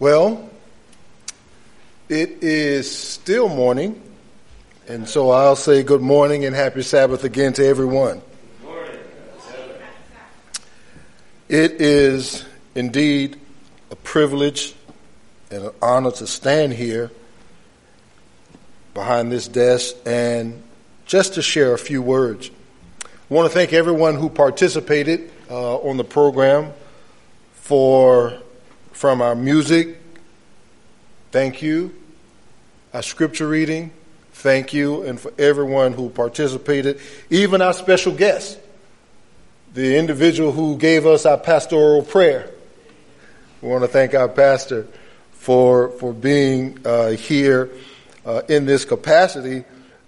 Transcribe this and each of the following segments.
Well, it is still morning, and so I'll say good morning and happy Sabbath again to everyone. Good morning. It is indeed a privilege and an honor to stand here behind this desk and just to share a few words. I want to thank everyone who participated on the program from our music. Thank you. Our scripture reading. Thank you. And for everyone who participated, even our special guest, the individual who gave us our pastoral prayer. We want to thank our pastor for being here in this capacity.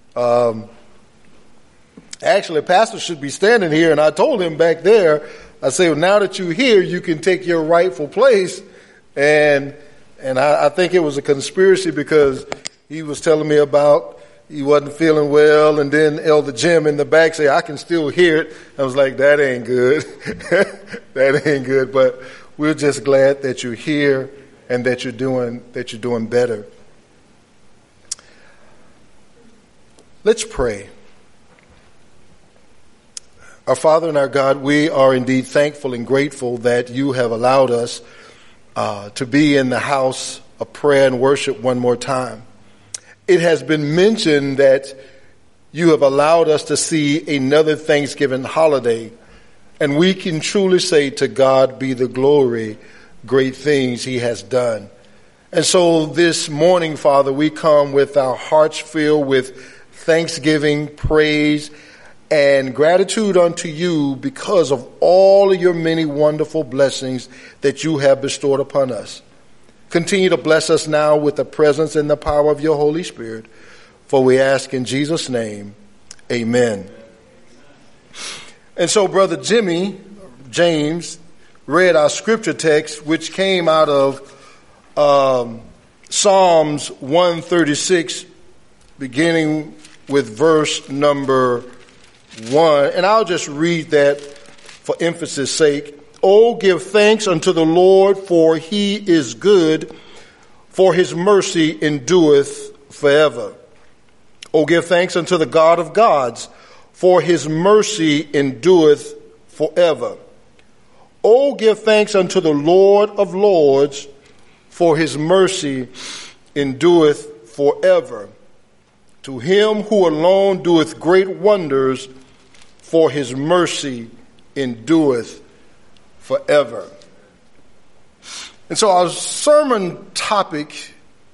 Actually, pastor should be standing here, and I told him back there, I said, well, now that you're here, you can take your rightful place. And I think it was a conspiracy because he was telling me about he wasn't feeling well, and then Elder Jim in the back said, I can still hear it. I was like, that ain't good. That ain't good. But we're just glad that you're here and that you're doing better. Let's pray. Our Father and our God, we are indeed thankful and grateful that you have allowed us to be in the house of prayer and worship one more time. It has been mentioned that you have allowed us to see another Thanksgiving holiday, and we can truly say to God be the glory, great things he has done. And so this morning, Father, we come with our hearts filled with thanksgiving, praise, and gratitude unto you because of all of your many wonderful blessings that you have bestowed upon us. Continue to bless us now with the presence and the power of your Holy Spirit. For we ask in Jesus' name, amen. And so Brother James read our scripture text, which came out of Psalms 136, beginning with verse number 1, and I'll just read that for emphasis' sake. Oh, give thanks unto the Lord, for he is good, for his mercy endureth forever. Oh, give thanks unto the God of gods, for his mercy endureth forever. Oh, give thanks unto the Lord of lords, for his mercy endureth forever. To him who alone doeth great wonders, for his mercy endureth forever. And so our sermon topic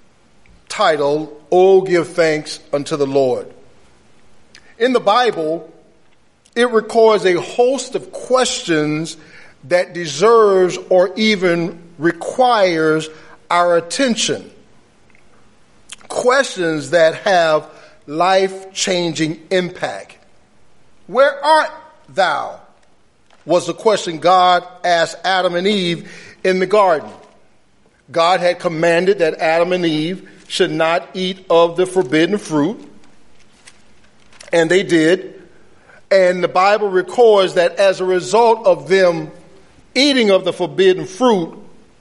titled, Oh, give thanks unto the Lord. In the Bible, it records a host of questions that deserves or even requires our attention. Questions that have life-changing impact. Where art thou? Was the question God asked Adam and Eve in the garden. God had commanded that Adam and Eve should not eat of the forbidden fruit, and they did. And the Bible records that as a result of them eating of the forbidden fruit,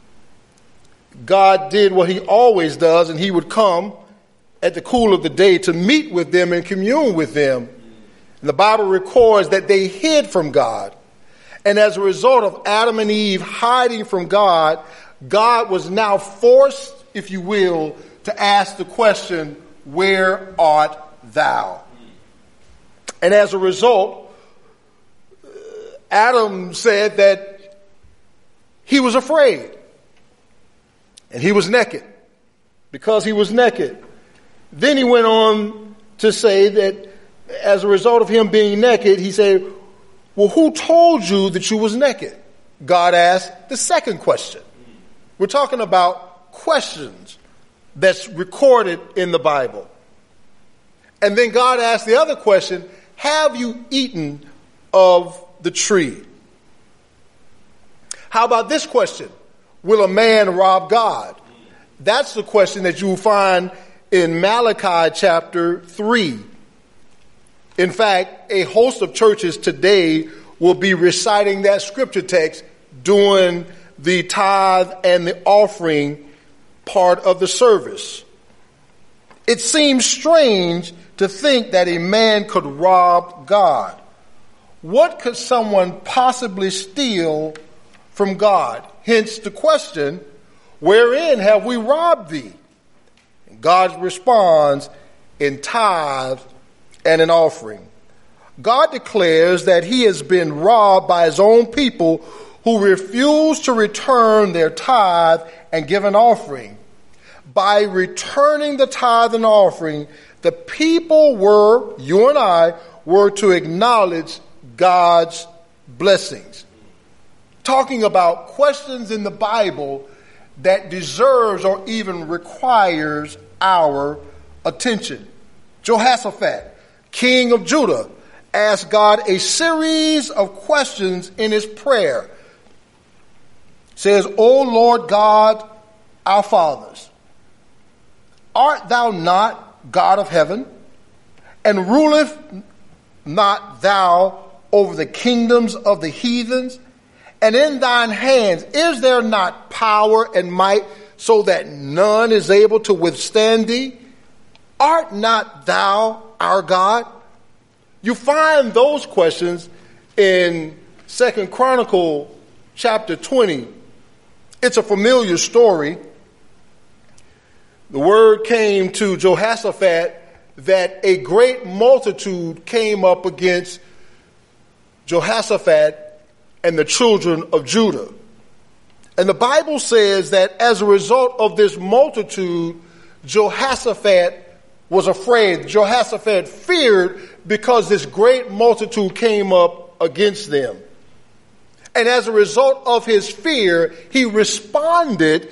God did what he always does, and he would come at the cool of the day to meet with them and commune with them. And the Bible records that they hid from God. And as a result of Adam and Eve hiding from God, God was now forced, if you will, to ask the question, where art thou? And as a result, Adam said that he was afraid. And he was naked. Because he was naked. Then he went on to say that as a result of him being naked, he said, well, who told you that you was naked? God asked the second question. We're talking about questions that's recorded in the Bible. And then God asked the other question, have you eaten of the tree? How about this question? Will a man rob God? That's the question that you will find in Malachi chapter 3. In fact, a host of churches today will be reciting that scripture text during the tithe and the offering part of the service. It seems strange to think that a man could rob God. What could someone possibly steal from God? Hence the question, wherein have we robbed thee? And God responds, in tithe and an offering. God declares that he has been robbed by his own people who refuse to return their tithe and give an offering. By returning the tithe and offering, the people were, you and I, were to acknowledge God's blessings. Talking about questions in the Bible that deserves or even requires our attention. Jehoshaphat, king of Judah, asked God a series of questions in his prayer. Says, O Lord God, our fathers, art thou not God of heaven? And ruleth not thou over the kingdoms of the heathens? And in thine hands is there not power and might, so that none is able to withstand thee? Art not thou our God? You find those questions in 2 Chronicles chapter 20. It's a familiar story. The word came to Jehoshaphat that a great multitude came up against Jehoshaphat and the children of Judah. And the Bible says that as a result of this multitude, Jehoshaphat was afraid. Jehoshaphat feared because this great multitude came up against them. And as a result of his fear, he responded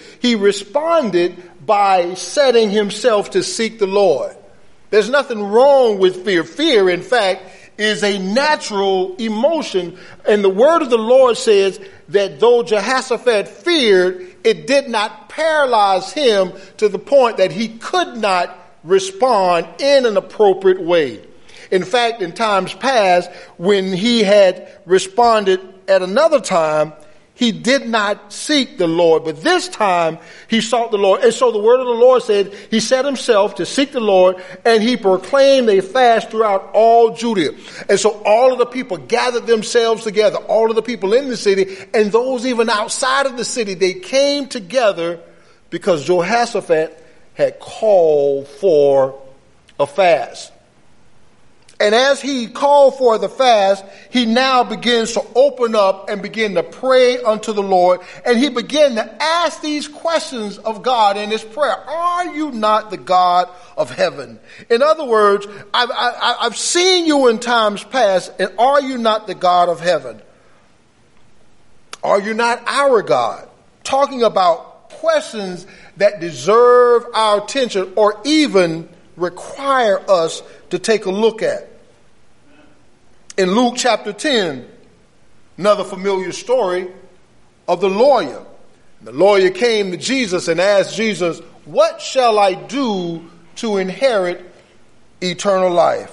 by setting himself to seek the Lord. There's nothing wrong with fear. Fear, in fact, is a natural emotion. And the word of the Lord says that though Jehoshaphat feared, it did not paralyze him to the point that he could not respond in an appropriate way. In fact, in times past, when he had responded at another time, he did not seek the Lord, but this time he sought the Lord. And so the word of the Lord said he set himself to seek the Lord, and he proclaimed a fast throughout all Judea. And so all of the people gathered themselves together, all of the people in the city and those even outside of the city, they came together because Jehoshaphat had called for a fast. And as he called for the fast, he now begins to open up and begin to pray unto the Lord. And he began to ask these questions of God in his prayer. Are you not the God of heaven? In other words, I've seen you in times past, and are you not the God of heaven? Are you not our God? Talking about questions that deserve our attention or even require us to take a look at. In Luke chapter 10, another familiar story of the lawyer. The lawyer came to Jesus and asked Jesus, what shall I do to inherit eternal life?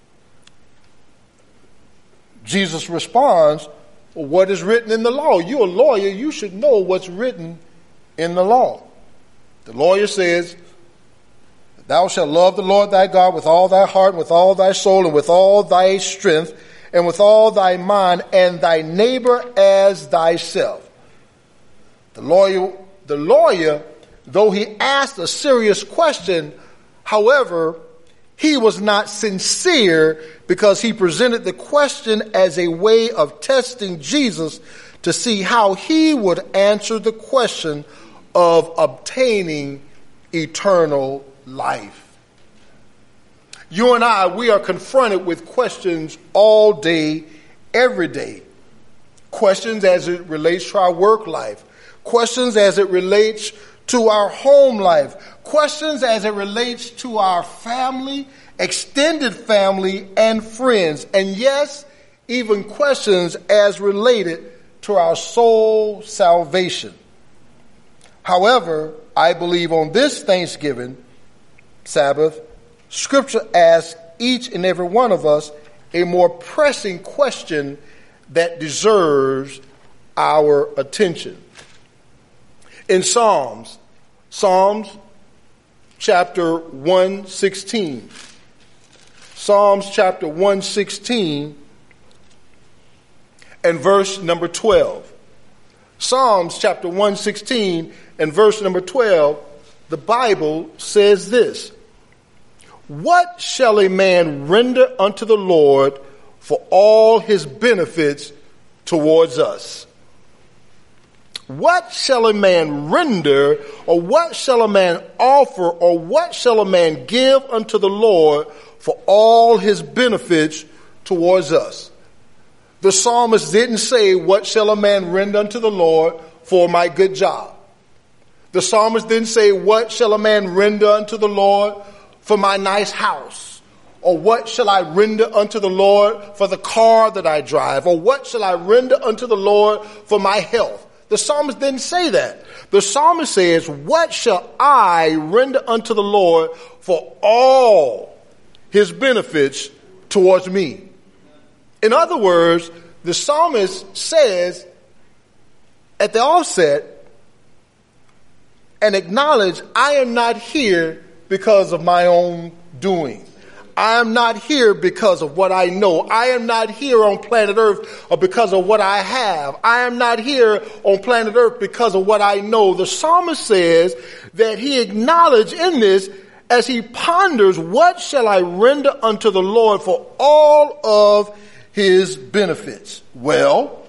Jesus responds, well, what is written in the law? You're a lawyer, you should know what's written in the law. The lawyer says, thou shalt love the Lord thy God with all thy heart, and with all thy soul, and with all thy strength, and with all thy mind, and thy neighbor as thyself. The lawyer, though he asked a serious question, however, he was not sincere because he presented the question as a way of testing Jesus to see how he would answer the question of obtaining eternal life. You and I, we are confronted with questions all day, every day. Questions as it relates to our work life. Questions as it relates to our home life. Questions as it relates to our family, extended family, and friends. And yes, even questions as related to our soul salvation. However, I believe on this Thanksgiving Sabbath, Scripture asks each and every one of us a more pressing question that deserves our attention. In Psalms Psalms chapter 116. Psalms chapter 116 and verse number 12. Psalms chapter 116 and verse number 12, the Bible says this: What shall a man render unto the Lord for all his benefits towards us? What shall a man render, or what shall a man offer, or what shall a man give unto the Lord for all his benefits towards us? The psalmist didn't say, what shall a man render unto the Lord for my good job? The psalmist didn't say, what shall a man render unto the Lord for my nice house? Or what shall I render unto the Lord for the car that I drive? Or what shall I render unto the Lord for my health? The psalmist didn't say that. The psalmist says, what shall I render unto the Lord for all his benefits towards me? In other words, the psalmist says at the offset and acknowledge, I am not here because of my own doing. I am not here because of what I know. I am not here on planet Earth or because of what I have. I am not here on planet Earth because of what I know. The psalmist says that he acknowledged in this as he ponders, what shall I render unto the Lord for all of his benefits? Well,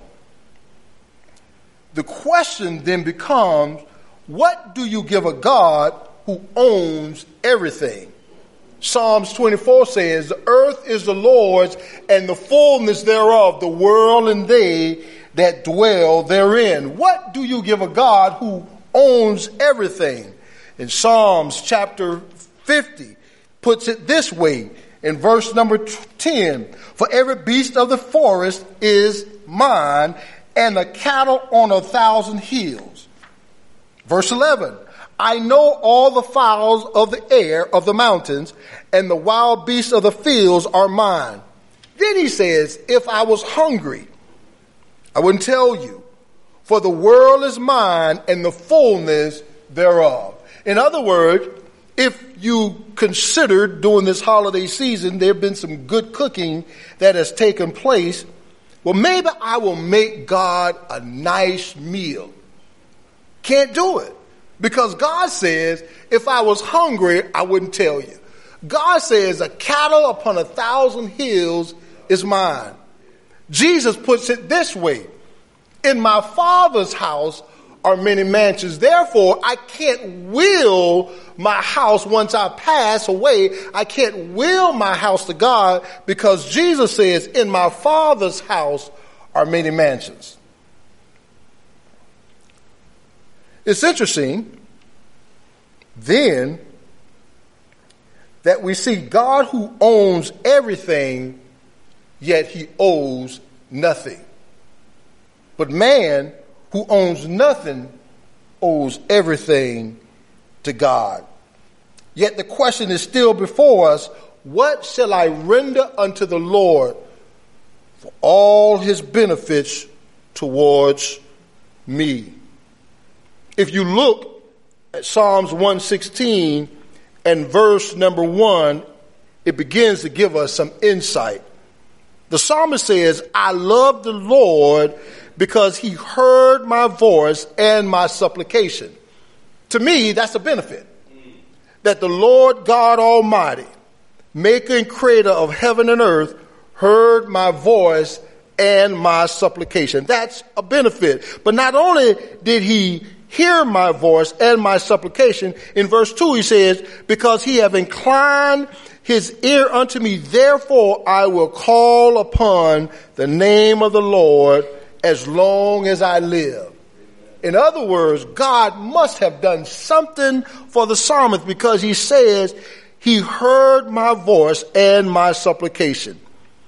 the question then becomes, what do you give a God who owns everything? Psalms 24 says, the earth is the Lord's and the fullness thereof, the world and they that dwell therein. What do you give a God who owns everything? In Psalms chapter 50 puts it this way in verse number 10, for every beast of the forest is mine, and the cattle on 1,000 hills. Verse 11, I know all the fowls of the air of the mountains, and the wild beasts of the fields are mine. Then he says, if I was hungry, I wouldn't tell you, for the world is mine and the fullness thereof. In other words, if you considered during this holiday season, there have been some good cooking that has taken place. Well, maybe I will make God a nice meal. Can't do it. Because God says, if I was hungry, I wouldn't tell you. God says, a cattle upon 1,000 hills is mine. Jesus puts it this way: in my Father's house are many mansions. Therefore, I can't will my house once I pass away. I can't will my house to God, because Jesus says, in my Father's house are many mansions. It's interesting then that we see God who owns everything, yet he owes nothing. But man who owns nothing owes everything to God. Yet the question is still before us: what shall I render unto the Lord for all his benefits towards me? If you look at Psalms 116 and verse number 1, it begins to give us some insight. The psalmist says, I love the Lord because he heard my voice and my supplication. To me, that's a benefit. That the Lord God Almighty, maker and creator of heaven and earth, heard my voice and my supplication. That's a benefit. But not only did he hear my voice and my supplication, in verse 2 he says, because he have inclined his ear unto me, therefore I will call upon the name of the Lord as long as I live. In other words, God must have done something for the psalmist, because he says he heard my voice and my supplication.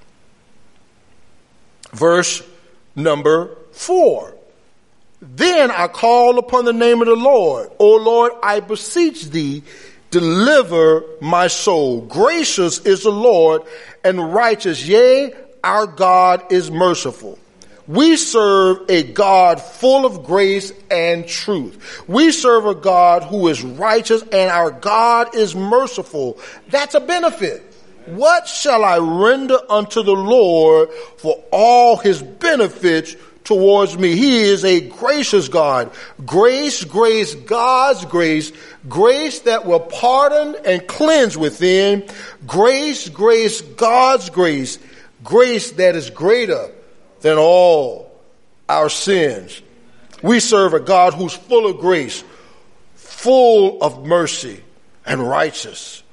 Verse number 4. Then I call upon the name of the Lord. O Lord, I beseech thee, deliver my soul. Gracious is the Lord and righteous. Yea, our God is merciful. we serve a God full of grace and truth. We serve a God who is righteous, and our God is merciful. That's a benefit. What shall I render unto the Lord for all his benefits towards me? He is a gracious God. Grace, grace, God's grace. Grace that will pardon and cleanse within. Grace, grace, God's grace. Grace that is greater than all our sins. We serve a God who's full of grace, full of mercy, and righteous.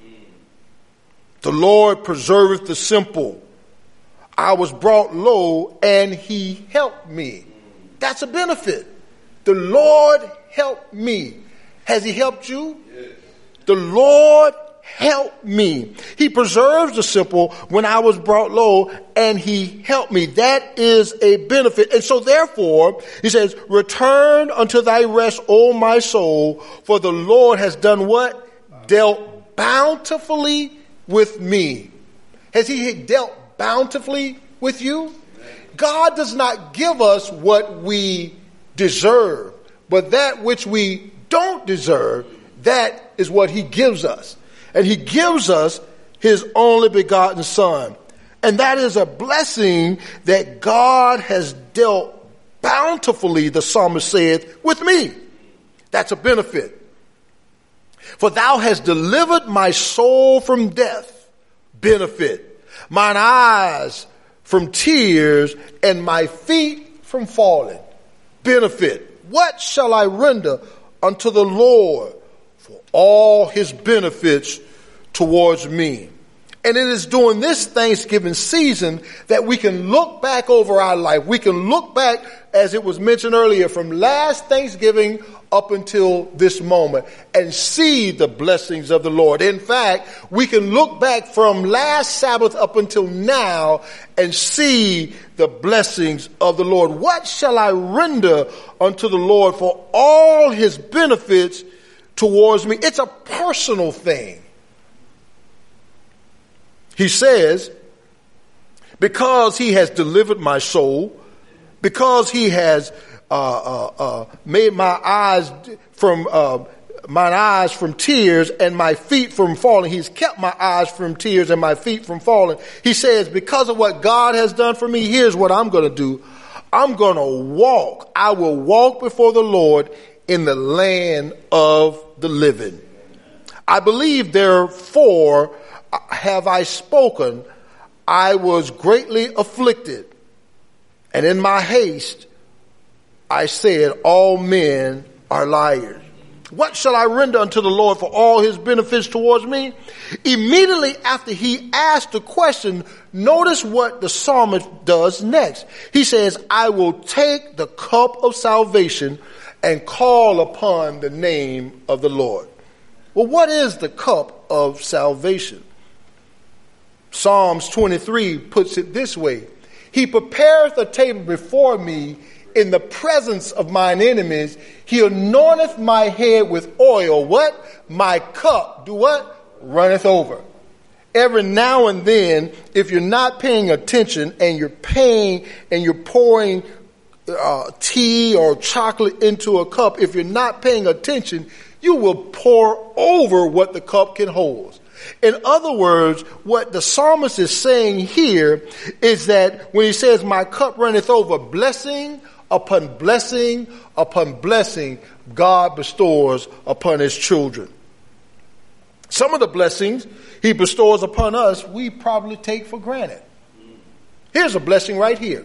The Lord preserveth the simple. I was brought low, and he helped me. That's a benefit. The Lord helped me. Has he helped you? Yes. The Lord helped me. He preserves the simple when I was brought low, and he helped me. That is a benefit. And so therefore, he says, return unto thy rest, O my soul, for the Lord has done what? Dealt bountifully with me. Has he dealt bountifully with you? God does not give us what we deserve, but that which we don't deserve, that is what he gives us. And he gives us his only begotten Son. And that is a blessing that God has dealt bountifully, the psalmist saith, with me. That's a benefit. For thou hast delivered my soul from death. Benefit. Mine eyes from tears, and my feet from falling. Benefit. What shall I render unto the Lord for all his benefits towards me? And it is during this Thanksgiving season that we can look back over our life. We can look back, as it was mentioned earlier, from last Thanksgiving up until this moment and see the blessings of the Lord. In fact, we can look back from last Sabbath up until now and see the blessings of the Lord. What shall I render unto the Lord for all his benefits towards me? It's a personal thing. He says, because he has delivered my soul, because he has made my eyes from tears and my feet from falling. He's kept my eyes from tears and my feet from falling. He says, because of what God has done for me, here's what I'm going to do. I'm going to walk. I will walk before the Lord in the land of the living. I believe, therefore, have I spoken, I was greatly afflicted, and in my haste I said, all men are liars. What shall I render unto the Lord for all his benefits towards me? Immediately after he asked the question, notice what the psalmist does next. He says, I will take the cup of salvation and call upon the name of the Lord. Well, what is the cup of salvation? Psalms 23 puts it this way. He prepareth a table before me in the presence of mine enemies. He anointeth my head with oil. What? My cup, do what? Runneth over. Every now and then, if you're not paying attention and you're pouring tea or chocolate into a cup, if you're not paying attention, you will pour over what the cup can hold. In other words, what the psalmist is saying here is that when he says, my cup runneth over, blessing upon blessing upon blessing, God bestows upon his children. Some of the blessings he bestows upon us, we probably take for granted. Here's a blessing right here.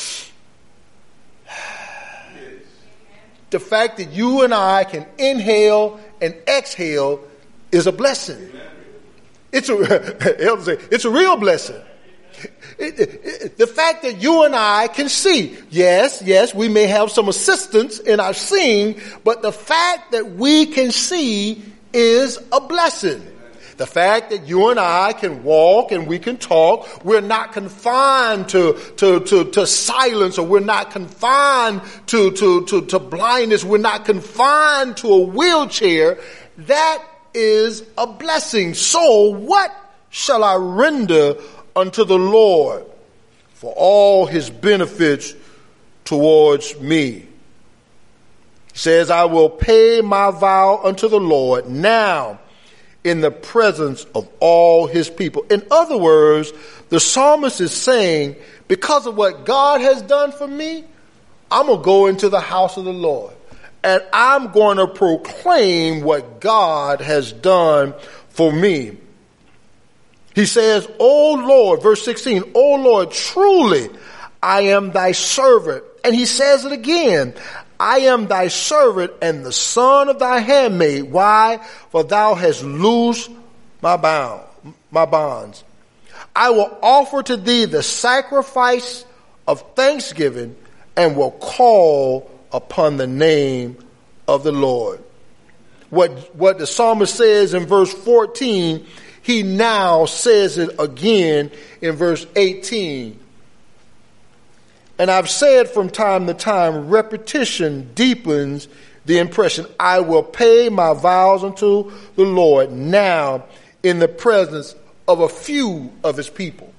The fact that you and I can inhale and exhale is a blessing. It's a real blessing. The fact that you and I can see. Yes, we may have some assistance in our seeing, but the fact that we can see is a blessing. The fact that you and I can walk and we can talk, we're not confined to silence, or we're not confined to blindness, we're not confined to a wheelchair. That is a blessing. So what shall I render unto the Lord for all his benefits towards me. He says, I will pay my vow unto the Lord now in the presence of all his people. In other words, the psalmist is saying, because of what God has done for me, I'm going to go into the house of the Lord and I'm going to proclaim what God has done for me. He says, O Lord, verse 16, O Lord, truly I am thy servant. And he says it again, I am thy servant and the son of thy handmaid. Why? For thou hast loosed my bonds. I will offer to thee the sacrifice of thanksgiving and will call upon the name of the Lord. What the psalmist says in verse 14, he now says it again in verse 18. And I've said from time to time, repetition deepens the impression. I will pay my vows unto the Lord now in the presence of a few of his people.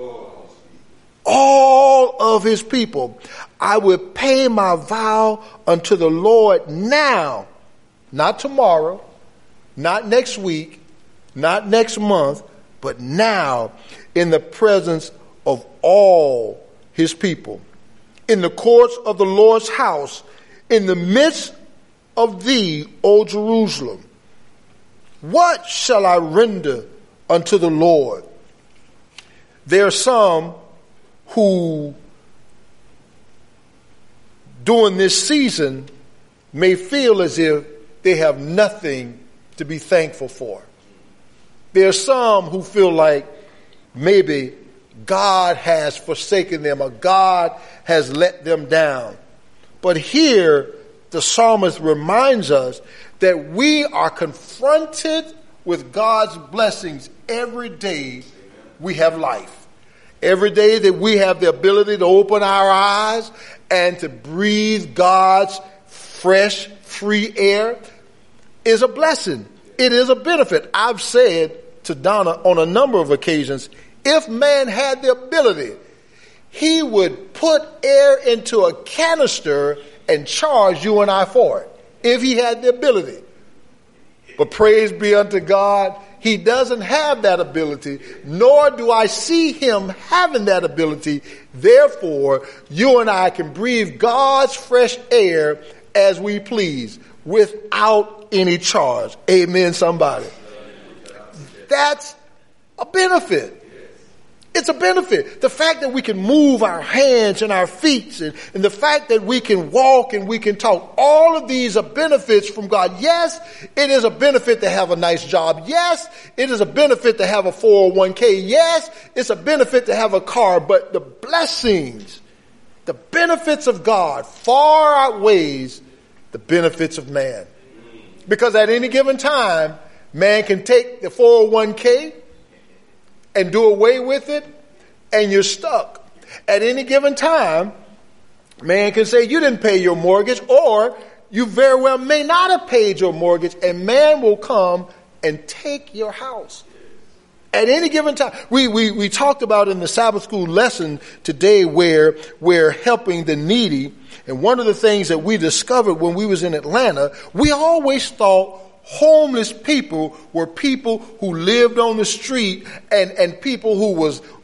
All of his people. I will pay my vow unto the Lord now, not tomorrow, not next week, not next month, but now in the presence of all his people. In the courts of the Lord's house, in the midst of thee, O Jerusalem. What shall I render unto the Lord? There are some who during this season may feel as if they have nothing to be thankful for. There are some who feel like maybe God has forsaken them or God has let them down. But here the psalmist reminds us that we are confronted with God's blessings every day we have life. Every day that we have the ability to open our eyes and to breathe God's fresh, free air is a blessing. It is a benefit. I've said to Donna on a number of occasions, if man had the ability, he would put air into a canister and charge you and I for it, if he had the ability. But praise be unto God, he doesn't have that ability, nor do I see him having that ability. Therefore, you and I can breathe God's fresh air as we please without any charge. Amen, somebody. That's a benefit. It's a benefit. The fact that we can move our hands and our feet and the fact that we can walk and we can talk, all of these are benefits from God. Yes, it is a benefit to have a nice job. Yes, it is a benefit to have a 401k. Yes, it's a benefit to have a car, but the blessings, the benefits of God far outweighs the benefits of man. Because at any given time, man can take the 401k and do away with it, and you're stuck. At any given time, man can say you didn't pay your mortgage, or you very well may not have paid your mortgage, and man will come and take your house. At any given time. We talked about in the Sabbath school lesson today where we're helping the needy, and one of the things that we discovered when we was in Atlanta, we always thought homeless people were people who lived on the street and people who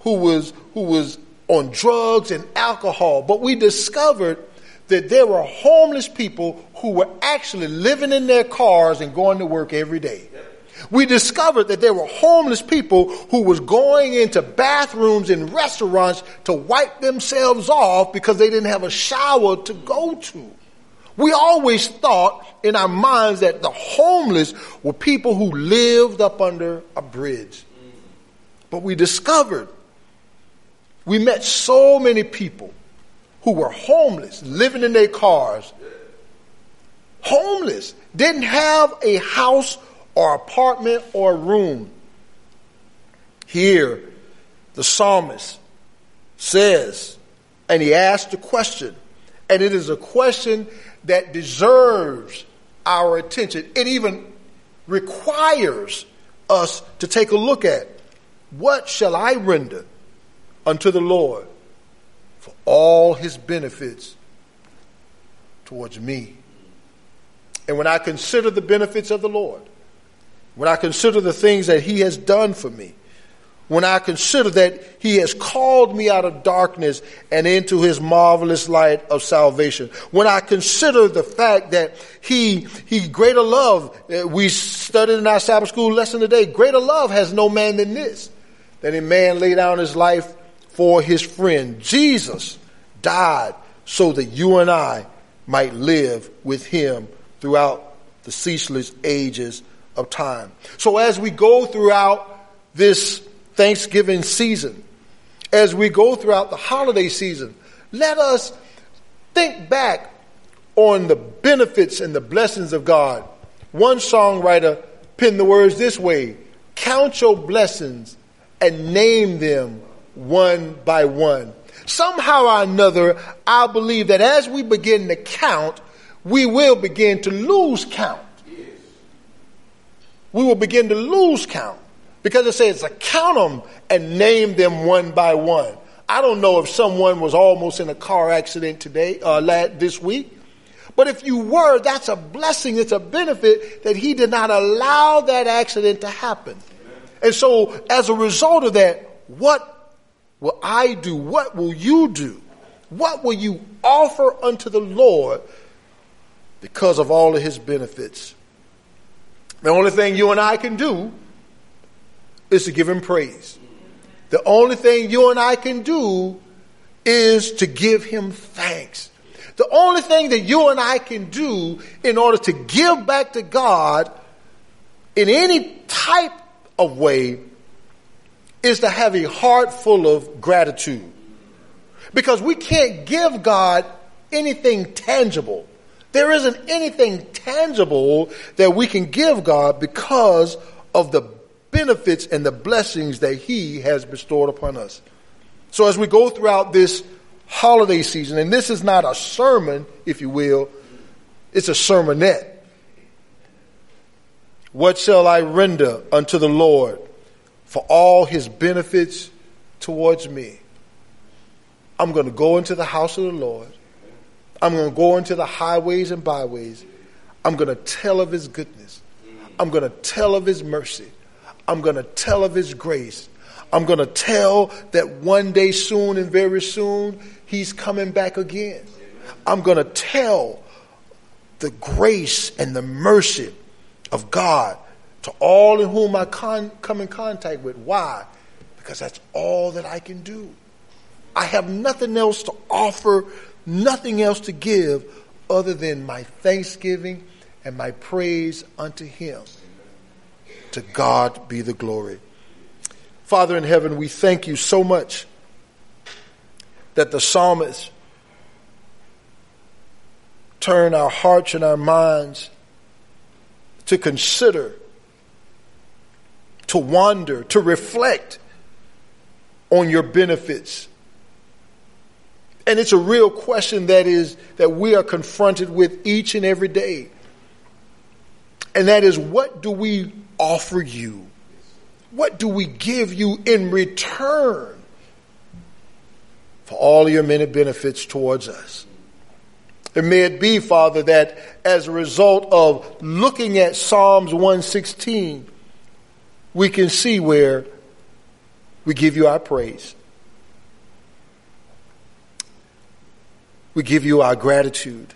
was on drugs and alcohol. But we discovered that there were homeless people who were actually living in their cars and going to work every day. We discovered that there were homeless people who was going into bathrooms in restaurants to wipe themselves off because they didn't have a shower to go to. We always thought in our minds that the homeless were people who lived up under a bridge. But we discovered, we met so many people who were homeless, living in their cars. Homeless, didn't have a house or apartment or room. Here, the psalmist says, and he asked a question, and it is a question that deserves our attention. It even requires us to take a look at, what shall I render unto the Lord for all his benefits towards me. And when I consider the benefits of the Lord, when I consider the things that he has done for me, when I consider that he has called me out of darkness and into his marvelous light of salvation, when I consider the fact that he greater love, we studied in our Sabbath school lesson today, greater love has no man than this, that a man lay down his life for his friend. Jesus died so that you and I might live with him throughout the ceaseless ages of time. So as we go throughout this Thanksgiving season, as we go throughout the holiday season, let us think back on the benefits and the blessings of God. One songwriter penned the words this way: count your blessings and name them one by one. Somehow or another, I believe that as we begin to count, we will begin to lose count. We will begin to lose count. Because it says to count them and name them one by one. I don't know if someone was almost in a car accident this week. But if you were, that's a blessing. It's a benefit that he did not allow that accident to happen. And so as a result of that, what will I do? What will you do? What will you offer unto the Lord because of all of his benefits? The only thing you and I can do is to give him praise. The only thing you and I can do is to give him thanks. The only thing that you and I can do in order to give back to God in any type of way is to have a heart full of gratitude. Because we can't give God anything tangible. There isn't anything tangible that we can give God because of the benefits and the blessings that he has bestowed upon us. So as we go throughout this holiday season, and this is not a sermon, if you will, it's a sermonette. What shall I render unto the Lord for all his benefits towards me? I'm going to go into the house of the Lord. I'm going to go into the highways and byways. I'm going to tell of his goodness. I'm going to tell of his mercy. I'm going to tell of his grace. I'm going to tell that one day soon and very soon he's coming back again. I'm going to tell the grace and the mercy of God to all in whom I come in contact with. Why? Because that's all that I can do. I have nothing else to offer, nothing else to give other than my thanksgiving and my praise unto him. To God be the glory. Father in heaven, we thank you so much that the psalmist turned our hearts and our minds to consider, to wonder, to reflect on your benefits. And it's a real question that we are confronted with each and every day. And that is, what do we offer you? What do we give you in return for all your many benefits towards us? And may it be, Father, that as a result of looking at Psalms 116, we can see where we give you our praise. We give you our gratitude.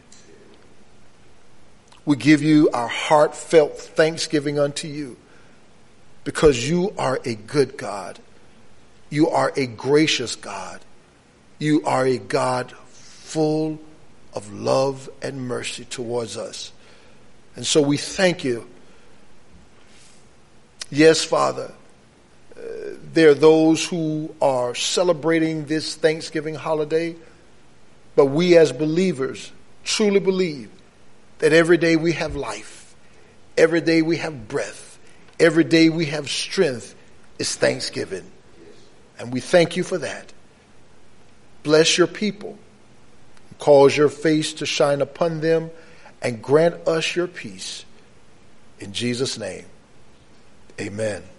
We give you our heartfelt thanksgiving unto you, because you are a good God. You are a gracious God. You are a God full of love and mercy towards us. And so we thank you. Yes, Father, there are those who are celebrating this Thanksgiving holiday, but we as believers truly believe that every day we have life, every day we have breath, every day we have strength is Thanksgiving. And we thank you for that. Bless your people. Cause your face to shine upon them and grant us your peace. In Jesus' name, amen.